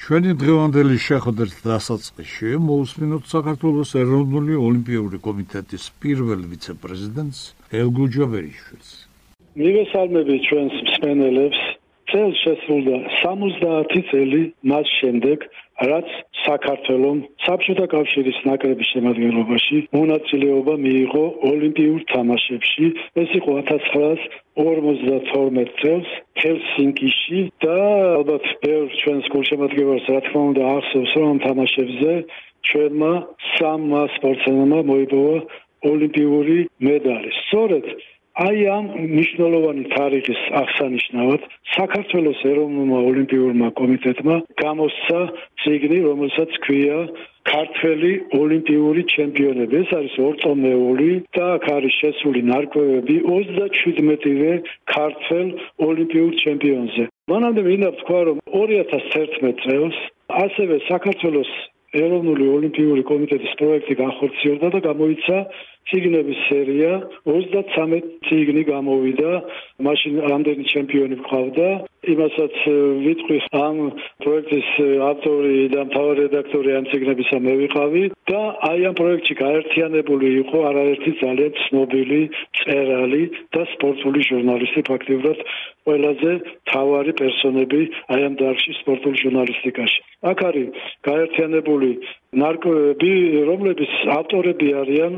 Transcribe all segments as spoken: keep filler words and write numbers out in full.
ჩვენი დღევანდელი შეხვედრის დასაწყისში მოусმინოთ საქართველოს ეროვნული ოლიმპიური კომიტეტის პირველ ვიცე-პრეზიდენტს ელგუ ჯაბერიშვილს. მივესალმებით ჩვენს მსმენელებს. წელს შესრულდა სამოცდაათი წელი მას შემდეგ, რაც საქართველომ საბჭოთა კავშირის ნაკრების შემადგენლობაში მონაწილეობა მიიღო ოლიმპიურ თამაშებში. ეს იყო ათას ცხრაას ორმოცდათორმეტ წელს ჰელსინკიში და ალბათ ბევრ ჩვენს გულშემატკივარს რა თქმა უნდა ახსოვს, რომ ამ თამაშებზე ჩვენმა სამმა სპორტსმენმა მოიპოვა ოლიმპიური მედალი. სწორედ აი ამ მნიშვნელოვანი თარიღის აღსანიშნავად საქართველოს ეროვნულმა ოლიმპიურმა კომიტეტმა გამოსცა წიგნი, რომელსაც ქვია ქართველი ოლიმპიური ჩემპიონები. ეს არის ორწლეული და აქ არის შესული ნარკვევები ოცდაჩვიდმეტივე ქართველ ოლიმპიურ ჩემპიონზე. მანამდე მინდა ვთქვა, რომ ორი ათას თერთმეტ წელს ასევე საქართველოს ეროვნული ოლიმპიური კომიტეტის პროექტი განხორციელდა და გამოიცა წიგნების სერია, ოცდაცამეტ წიგნი გამოვიდა, მაშინ ამდენი ჩემპიონი გვყავდა. იმასაც ვიტყვი, ამ პროექტის ავტორი და მთავარი რედაქტორი ამ წიგნებისა მე ვიყავი და აი ამ პროექტში გაერთიანებული იყო არაერთი ძალიან ცნობილი მწერალი და სპორტული ჟურნალისტი, ფაქტიურად ყველაზე მთავარი პერსონები აი ამ დარგში სპორტულ ჟურნალისტიკაში. აქ არის გაერთიანებული ნარკვევები, რომლების ავტორები არიან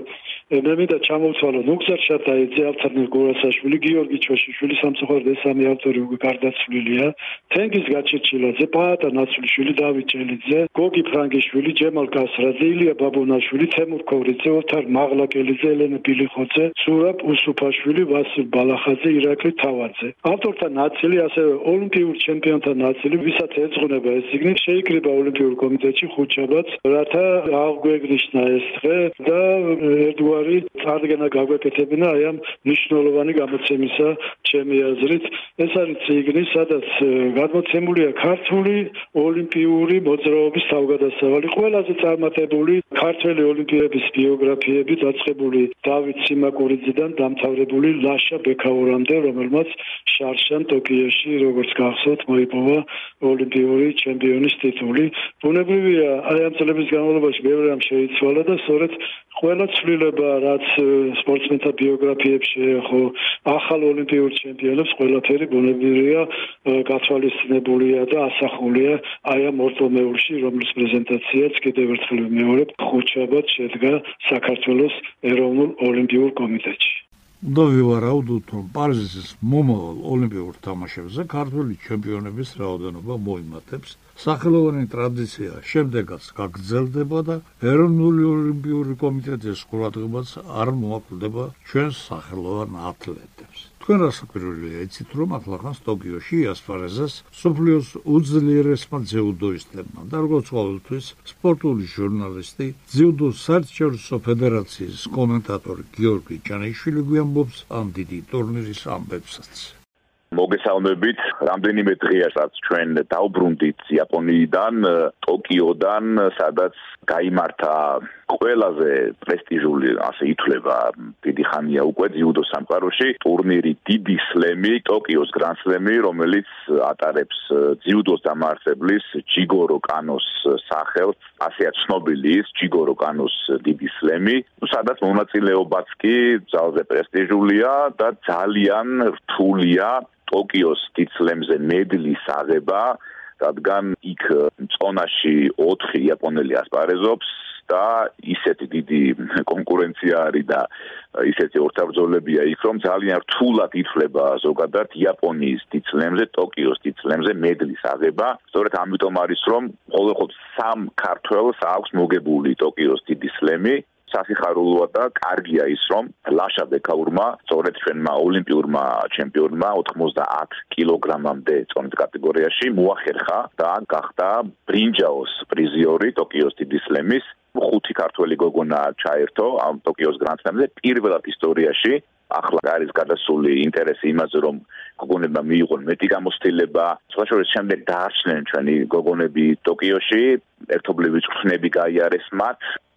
მე მინდა ჩამოვთვალო ნუგზარ შატაიძე, ალთარნელ გურასაშვილი, გიორგი ჩოშიშვილი, სამწუხაროდ ეს სამი ავტორი უკვე გარდაცვლილია, თენგიზ გაჩეჩილაძე, პაატა ნაცვლიშვილი, დავით ჭელიძე, გოგი ფრანგიშვილი, ჯემალ კასრაძე, ილია ბაბუნაშვილი, თემურ ქორიძე, ოთარ მაღლაკელიძე, ელენე ბილიხოძე, ზურაბ უსუფაშვილი, ვასილ ბალახაძე, ირაკლი თავაძე. ავტორთა ნაწილი, ასევე ოლიმპიურ ჩემპიონთა ნაწილი, ვისაც ეძღვნება ეს წიგნი, შეიკრიბა ოლიმპიურ კომიტეტში ხუთშაბათს, რათა აღგვეგნიშნა ეს დღე და ერთგვარი წარდგენა გაგვეკეთებინა აი ამ მნიშვნელოვანი გამოცემისა ჩემი აზრით. ეს არის წიგნი, სადაც გადმოცემულია ქართული ოლიმპიური მოძრაობის თავგადასავალი, ყველაზე წარმატებული ქართველი ოლიმპიების ბიოგრაფიები დაწყებული დავით სიმაკურიძიდან დამთავრებული ლაშა ბექაურამდე, რომელმაც შარშან ტოკიოში, როგორც გახსოვთ, მოიპოვა ოლიმპიური ჩემპიონის ტიტული. ბუნებრივია, აი ამ წლების განმავლობაში ბევრი რამ შეიცვალა და სწორედ ყველა ცვლილება, რაც სპორტსმენთა ბიოგრაფიებში შეეხო ახალ ოლიმპიურ ჩემპიონებს, ყველაფერი ბუნებრივია გათვალისწინებულია და ასახულია აი ამ ორწლეულში, რომლის პრეზენტაციაც კიდევ ერთხელ ვიმეორებ, ხუთშაბათს შედგა საქართველოს ეროვნულ ოლიმპიურ კომიტეტში. უნდა ვივარაუდოთ, რომ პარიზის მომავალ ოლიმპიურ თამაშებზე ქართველი ჩემპიონების რაოდენობა მოიმატებს. სახელოვანი ტრადიცია შემდეგაც გაგრძელდება და ეროვნული ოლიმპიური კომიტეტის ყურადღებაც არ მოაკლდება ჩვენს სახელოვან ათლეტებს. თქვენ რასაკვირველია იცით, რომ ახლახანს ტოკიოში იასპარეზეს მსოფლიოს უძლიერესმა ძიუდოისტებმა და როგორც ყოველთვის სპორტული ჟურნალისტი, ძიუდოს საერთაშორისო ფედერაციის კომენტატორი გიორგი ჭანიშვილი გვიამბობს ამ დიდი ტურნირის ამბებსაც. მოგესალმებით, რამდენიმე დღეა რაც ჩვენ დავბრუნდით იაპონიიდან, ტოკიოდან, სადაც გაიმართა ყველაზე პრესტიჟული, ასე ითვლება, დიდი ხანია უკვე ძიუდოს სამყაროში ტურნირი დიდი სლემი, ტოკიოს გრან სლემი, რომელიც ატარებს ძიუდოს დამაარსებლის ჯიგორო კანოს სახელს, ასეა ცნობილი ის ჯიგორო კანოს დიდი სლემი, სადაც მონაწილეობაც კი ძალზე პრესტიჟულია და ძალიან რთულია ტოკიოს დიდ სლემზე მედლის აღება, რადგან იქ წონაში ოთხი იაპონელი ასპარეზობს და ისეთი დიდი კონკურენცია არის და ისეთი ორთაბრძოლებია იქ, რომ ძალიან რთულად ითვლება ზოგადად იაპონიის დიდ სლემზე, ტოკიოს დიდ სლემზე მედლის აღება. სწორედ ამიტომ არის, რომ ყოველთვის სამ ქართველს აქვს მოგებული ტოკიოს დიდი სლემი. სასიხარულოა და კარგია ის, რომ ლაშა ბექაურმა, სწორედ ჩვენმა ოლიმპიურმა ჩემპიონმა ოთხმოცდაათ კილოგრამამდე წონის კატეგორიაში მოახერხა და გახდა ბრინჯაოს პრიზიორი ტოკიოს დიდი სლემის. ხუთი ქართველი გოგონა ჩაერთო ამ ტოკიოს გრან სლემზე პირველად ისტორიაში. ახლა არის გადასული ინტერესი იმაზე, რომ გოგონებმა მიიღონ მეტი გამოცდილება. სხვა შორის შემდეგ დაარჩნენ ჩვენი გოგონები ტოკიოში, ერთობლივი წვრთნები გაიარეს მათ.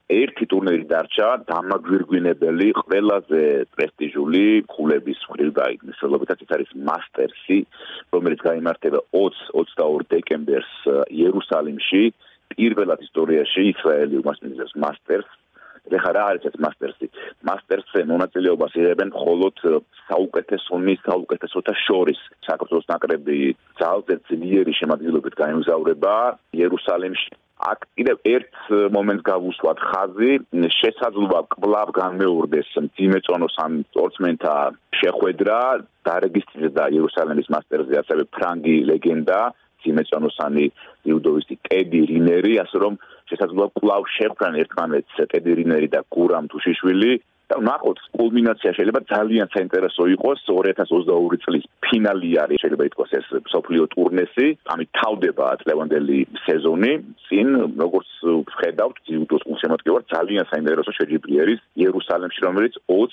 ერთი ტურნირი დარჩა დამაგვირგვინებელი ყველაზე პრესტიჟული ქულების მხრივ გაიგეს. Ლობითაც ეს არის მასტერსი, რომელიც გაიმართება ოცდაორ დეკემბერს იერუსალიმში, პირველად ისტორიაში ისრაელი უმასპინძლებს მასტერსს. ეხლა რა არის ეს მასტერსი? მასტერსზე მონაწილეობას იღებენ მხოლოდ საუკეთესოების, საუკეთესოთა შორის. საქართველოს ნაკრები ძალზედ ძლიერი შემადგენლობით გაემგზავრება იერუსალიმში. აქ კიდევ ერთ მომენტს გავუსვათ ხაზი, შესაძლოა კვლავ განმეორდეს მძიმე წონოს ან სპორტსმენთა შეხვედრა, დარეგისტრირდა იერუსალიმის მასტერსზე ასევე ფრანგი ლეგენდა, მძიმე წონოსანი იუდოვისტი ტედი რინერი, ასე რომ შესაძლოა კვლავ შეხვდნენ ერთმანეთს ტედი რინერი და გურამ თუშიშვილი. და ნახოთ, კულმინაცია შეიძლება ძალიან საინტერესო იყოს. ორი ათას ოცდაორი წლის ფინალი არის, შეიძლება ითქვას ეს მსოფლიო ტურნესი, ამით თავდება წლევანდელი სეზონი. წინ, როგორც ვხედავთ, ჯიუდოს გულშემატკივარ ძალიან საინტერესო შეჯიბრი არის იერუსალიმში, რომელიც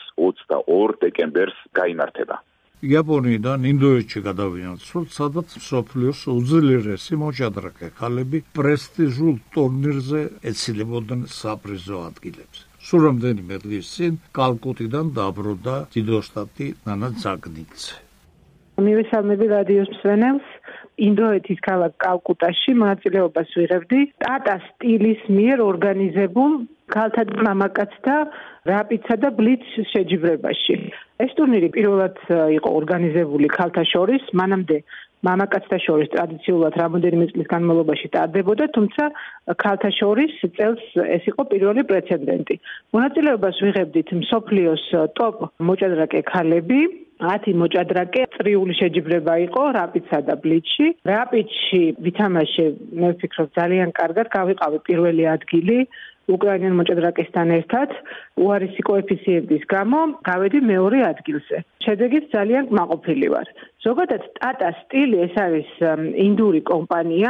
ოცდაორ დეკემბერს გაიმართება. იაპონიიდან ინდოეთში გადავიდეთ, სადაც მსოფლიოს უძლიერესი მოჭადრაკე ქალები პრესტიჟულ ტურნირზე ეცილებოდნენ საპრიზო ადგილებს. სულ რამდენიმე დღის წინ კალკუტიდან დაბრუნდა დიდოსტატი ნანა ძაგნიძე. მივესალმები რადიოს მსმენელს. ინდოეთის ქალაქ კალკუტაში მონაწილეობას ვიღებდი ტატა სტილის მიერ ორგანიზებულ ქალთა და მამაკაცთა რაპიდსა და ბლიც შეჯიბრებაში. ეს ტურნირი პირველად იყო ორგანიზებული ქალთა შორის, მანამდე მამაკაცთა შორის ტრადიციულად რამოდენიმე წლის განმავლობაში ტარდებოდა, თუმცა ქალთა შორის წელს ეს იყო პირველი პრეცედენტი. მონაწილეობას ვიღებდით მსოფლიოს ტოპ მოჭადრაკე ქალები, ათი მოჭადრაკე წრიული შეჯიბრება იყო რაპიდსა და ბლიცში. რაპიდში ვითამაშე, მე ვფიქრობ, ძალიან კარგად გავიყავი პირველი ადგილი უკრაინელ მოჭადრაკესთან ერთად, უარესი კოეფიციენტის გამო გავედი მეორე ადგილზე. შედეგით ძალიან კმაყოფილი ვარ. ზოგადად ტატა სტილი ეს არის ინდური კომპანია,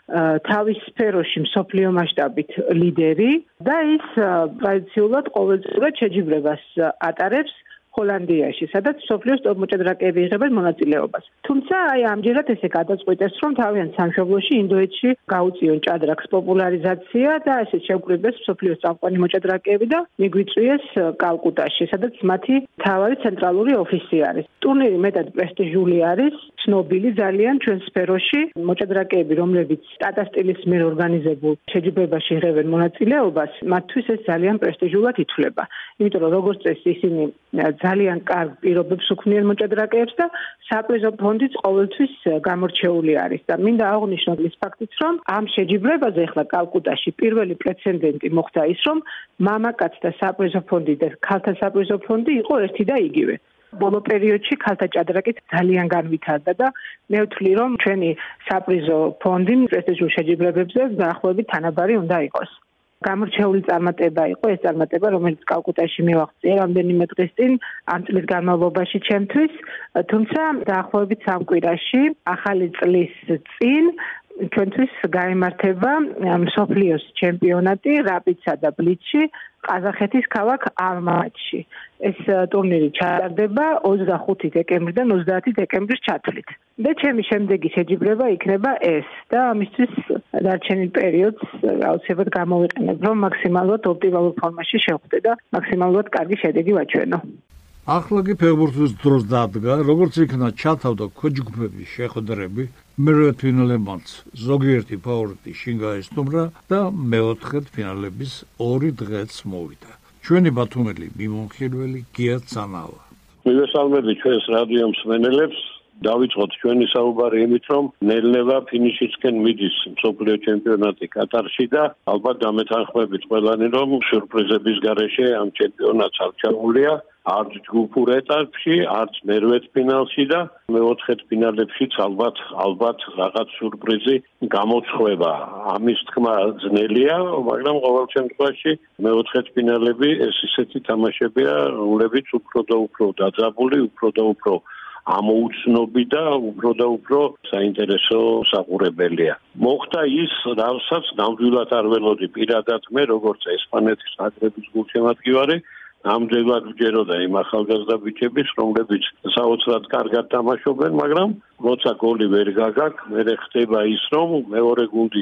თავის სფეროში მსოფლიო მასშტაბით ლიდერი და ის ტრადიციულად ყოველწლიურად შეჯიბრებას ატარებს ჰოლანდიაში, სადაც მსოფლიოს ტოპ მოჭადრაკეები იღებენ მონაწილეობას. თუმცა აი ამჯერად ესე გადაწყვიტეს, რომ თავიანთ სამშობლოში ინდოეთში გაუწიონ ჭადრაკს პოპულარიზაცია და ესე შევკრიბეს მსოფლიოს წამყვანი მოჭადრაკეები და მიგვიწვიეს კალკუტაში, სადაც მათი მთავარი ცენტრალური ოფისი არის. ტურნირი მეტად პრესტიჟული არის, ცნობილი ძალიან ჩვენ სფეროში. მოჭადრაკეები, რომლებიც ტატა სტილის მიერ ორგანიზებულ შეჯიბრებაში იღებენ მონაწილეობას, მათთვის ეს ძალიან პრესტიჟულად ითვლება. იმიტომ რომ როგორც წესი ისინი ძალიან კარგ პირობებს უქმნიან მოჭადრაკეებს და საპრიზო ფონდიც ყოველთვის გამორჩეული არის და მინდა აღვნიშნო ის ფაქტიც, რომ ამ შეჯიბრებაზე ახლა კალკუტაში პირველი პრეცედენტი მოხდა ის, რომ მამაკაცთა საპრიზო ფონდი და ქალთა საპრიზო ფონდი იყო ერთი და იგივე. ბოლო პერიოდში ქალთა ჭადრაკით ძალიან განვითარდა და მე ვთვლი, რომ ჩვენი საპრიზო ფონდი პრესტიჟულ შეჯიბრებებზე დაახლოებით თანაბარი უნდა იყოს. გამორჩეული წარმატება იყო ეს წარმატება, რომელიც კალკუტაში მივაღწია რამდენიმე დღის წინ ამ წლის განმავლობაში ჩემთვის, თუმცა დაახლოებით სამ კვირაში ახალი წლის წინ ჩვენთვის გაიმართება მსოფლიოს ჩემპიონატი რაპიდსა და ბლიცში ყაზახეთის ქალაქ ალმატში. ეს ტურნირი ჩატარდება ოცდახუთი დეკემბრიდან ოცდაათი დეკემბრის ჩათვლით. და ჩემი შემდეგი შეჯიბრება იქნება ეს და ამისთვის დარჩენილ პერიოდს აუცილებლად გამოვიყენებ, რომ მაქსიმალურად ოპტიმალურ ფორმაში შევხვდე და მაქსიმალურად კარგი შედეგი ვაჩვენო. ახლა კი ფეხბურთის დროს დადგა, როგორც იქნა ჩათავდა ქვეჯგუფების შეხვედრები, მერვე ფინალებმაც ზოგიერთი ფავორიტი შინ გაესტუმრა და მეოთხედ ფინალების ორი დღეც მოვიდა. ჩვენი ბათუმელი მიმომხილველი გია ცანავა. მივესალმები ჩვენს რადიო მსმენელებს. დავიწყოთ ჩვენი საუბარი იმით, რომ ნელ-ნელა ფინიშისკენ მიდის მსოფლიო ჩემპიონატი კატარში და ალბათ დამეთანხმებით ყველანი, რომ სიურპრიზების გარეშე ამ ჩემპიონატს არ ჩამოვლია. არც ჯგუფურ ეტაპში, არც მერვეთ ფინალში და მეოთხედ ფინალებშიც ალბათ ალბათ რაღაც სიურპრიზი გამოცხება. ამის თქმა ძნელია, მაგრამ ყოველ შემთხვევაში მეოთხედ ფინალები ეს ისეთი თამაშებია, რომლებიც უფრო და უფრო დაძაბული, უფრო და უფრო ამოუცნობი და უფრო და უფრო საინტერესო საყურებელია. მოხდა ის, რასაც ნამდვილად არ ველოდი პირადად მე, როგორც ესპანეთის ნაკრების გულშემატკივარი, ნამდვილად ვჯეროდა იმ ახალგაზრდა ბიჭების, რომლებიც საოცრად კარგად თამაშობენ, მაგრამ როცა გოლი ვერ გაგაკ, მერე ხდება ის, რომ მეორე გუნდი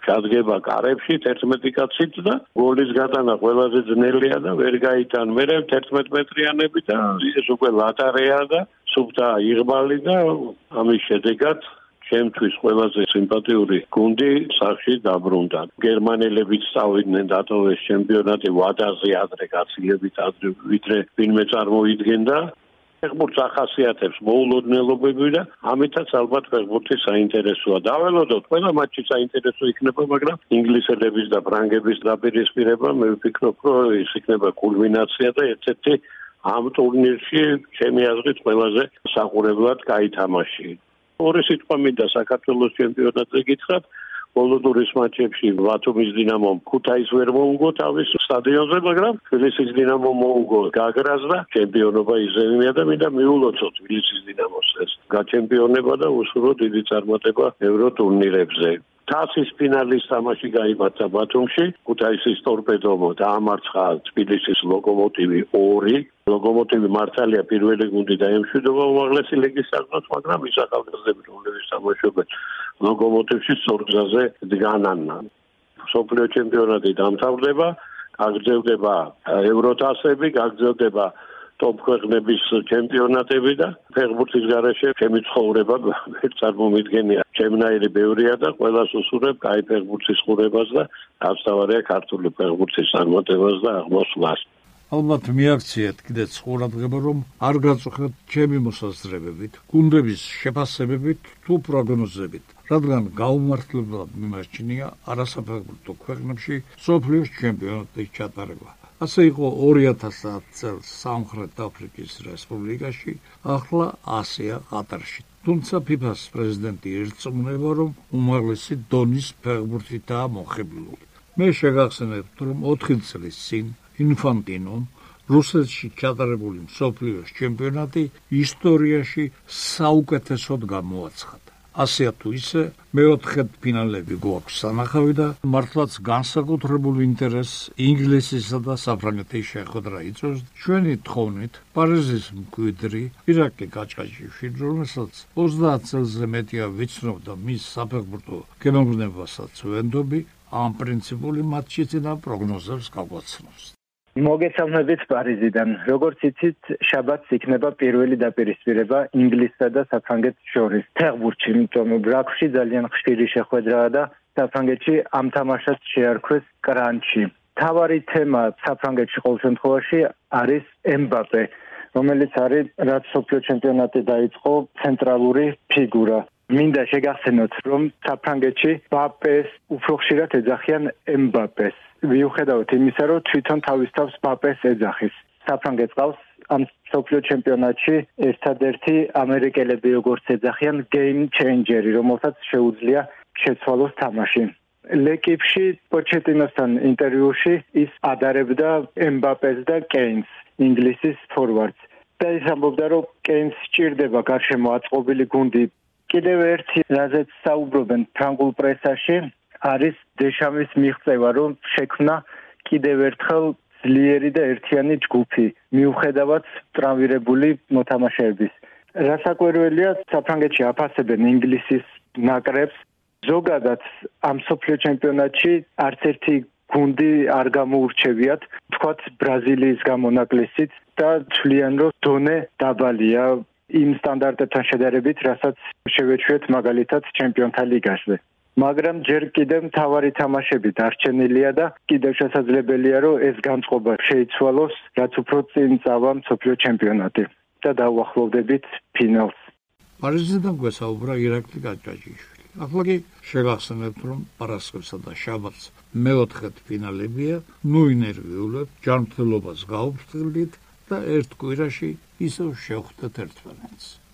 ჩადგება კარებში თერთმეტი კაცით და გოლის გატანა ყველაზე ძნელია და ვერ გაიტან მერე თერთმეტ მეტრიანები და ეს უკვე ლატარეა და სუფთა იღბალი და ამის შედეგად ჩემთვის ყველაზე სიმპათიური გუნდი სახში დაბრუნდა. გერმანელებიც წავიდნენ დატოვეს ჩემპიონატი ვადაზე ადრე გაცილებით ადრე ვიდრე ვინმე წარმოიდგენდა. ფეხბურთს ახასიათებს მოულოდნელობები და ამიტაც ალბათ ფეხბურთი საინტერესოა. დაველოდოთ, ყველა მატჩი საინტერესო იქნება, მაგრამ ინგლისელების და ფრანგების დაპირისპირება მე ვფიქრობ, რომ ის იქნება კულმინაცია და ერთ-ერთი ამ ტურნირში ჩემი აზრით ყველაზე საყურებლად კაი თამაში. ორი სიტყვა მინდა საქართველოს ჩემპიონატზე გითხრათ. ბოლო ტურის მატჩებში ბათუმის დინამომ ქუთაისს ვერ მოუგო თავის სტადიონზე, მაგრამ თბილისის დინამომ მოუგო გაგრას და ჩემპიონობა იზრდებია და მინდა მიულოცოთ თბილისის დინამოს ეს გაჩემპიონება და უსურო დიდი წარმატება ევროტურნირებზე. თასის ფინალის თამაში გაიმართა ბათუმში, ქუთაისის ტორპედომ დაამარცხა თბილისის ლოკომოტივი ორი. ლოკომოტივი მართალია პირველი გუნდი დაემშვიდობა უმაღლესი ლიგის საგზად, მაგრამ ის ახალგაზრდები, რომლებიც თამაშობენ ლოკომოტივში სწორგზაზე დგანან. მსოფლიო ჩემპიონატი დამთავრდება, გაგრძელდება ევროთასები, გაგრძელდება ტოპ ქვეყნების ჩემპიონატები და ფეხბურთის გარეშე ჩემი ცხოვრება ვერ წარმომიდგენია. ჩემნაირი ბევრია და ყველას უსურვებ კაი ფეხბურთის ყურებას და ავსავარია ქართული ფეხბურთის წარმატებას და აღმოსვლას. ალბათ მიაქციეთ კიდეც ყურადღება, რომ არ გაწუხეთ ჩემი მოსაზრებებით, გუნდების შეფასებებით თუ პროგნოზებით, რადგან გაუმართლებლად მიმაჩნია არასაფეხბურთო ქვეყნებში მსოფლიოს ჩემპიონატის ჩატარება. ასე იყო ორი ათას ათ წელს სამხრეთ აფრიკის რესპუბლიკაში, ახლა ასეა ყატარში. თუმცა ფიფას პრეზიდენტი ერწმუნება, რომ უმაღლესი დონის ფეხბურთითაა მოხიბლული. მე შეგახსენებთ, რომ ოთხი წლის წინ ინფანტინომ რუსეთში ჩატარებული მსოფლიოს ჩემპიონატი ისტორიაში საუკეთესოდ გამოაცხადა. ასეა თუ ისე, მეოთხედ ფინალები გვაქვს სანახავი და მართლაც განსაკუთრებულ ინტერესს ინგლისისა და საფრანგეთის შეხვედრა იწვევს. ჩვენი თხოვნით პარიზის მკვიდრი ირაკლი გაჭაჭიშვილი, რომელსაც ოცდაათ წელზე მეტია ვიცნობდა მის საფეხბურთო გემოვნებასაც ვენდობი, ამ პრინციპული მატჩისიდან პროგნოზებს გაგვაცნობს. მოგესალმებით პარიზიდან. როგორც იცით, შაბათს იქნება პირველი დაპირისპირება ინგლისსა და საფრანგეთის შორის ფეხბურთში, იმიტომ რომ ბრაქსში ძალიან ხშირი შეხვედრაა და საფრანგეთში ამ თამაშას შეარქვეს კრანჩი. თავარი თემა საფრანგეთში ყოველ შემთხვევაში არის ემბაპე, რომელიც არის რაც მსოფლიო ჩემპიონატი დაიწყო ცენტრალური ფიგურა. მინდა შეგახსენოთ, რომ საფრანგეთში ბაპეს უფრო ხშირად ეძახიან ემბაპეს. მიუხედავად იმისა, რომ თვითონ თავის თავს ბაპეს ეძახის. საფრანგეთს ყავს ამ მსოფლიო ჩემპიონატში ერთადერთი ამერიკელები როგორც ეძახიან game changer-ი, რომელსაც შეუძლია შეცვალოს თამაში. ლეკიპში პოჩეტინოსთან ინტერვიუში ის ადარებდა ემბაპეს და კეინს, ინგლისის ფორვარდს. და ის ამბობდა, რომ კეინს სჭირდება გარშემო აწყობილი გუნდი. კიდევ ერთი, რაზეც საუბრობენ ფრანგულ პრესაში, არის დეშამის მიღწევა, რომ შექმნა კიდევ ერთხელ ძლიერი და ერთიანი ჯგუფი, მიუხედავად ტრავმირებული მოთამაშეების. რასაკვირველია, საფრანგეთში აფასებენ ინგლისის ნაკრებს. ზოგადად ამ მსოფლიო ჩემპიონატში არც ერთი გუნდი არ გამოურჩევიათ, თქვათ ბრაზილიის გამონაკლისით და თვლიან, რომ დონე დაბალია იმ სტანდარტებთან შედარებით, რასაც შევეჩვიეთ მაგალითად ჩემპიონთა ლიგაზე. მაგრამ ჯერ კიდევ მთავარი თამაშები დარჩენილია და კიდევ შესაძლებელია, რომ ეს განწყობა შეიცვალოს, რაც უფრო წინ წავა მსოფლიო ჩემპიონატი და დავუახლოვდებით ფინალს. პარიზიდან გვესაუბრა ირაკლი გაჭაჭიშვილი. ახლა კი შეგახსენებთ, რომ პარასკევსა და შაბათს მეოთხედ ფინალებია, ნუ ინერვიულებთ, ჯანმრთელობას გაუფრთხილდით და ერთ კვირაში ისევ შევხვდეთ ერთმანეთს.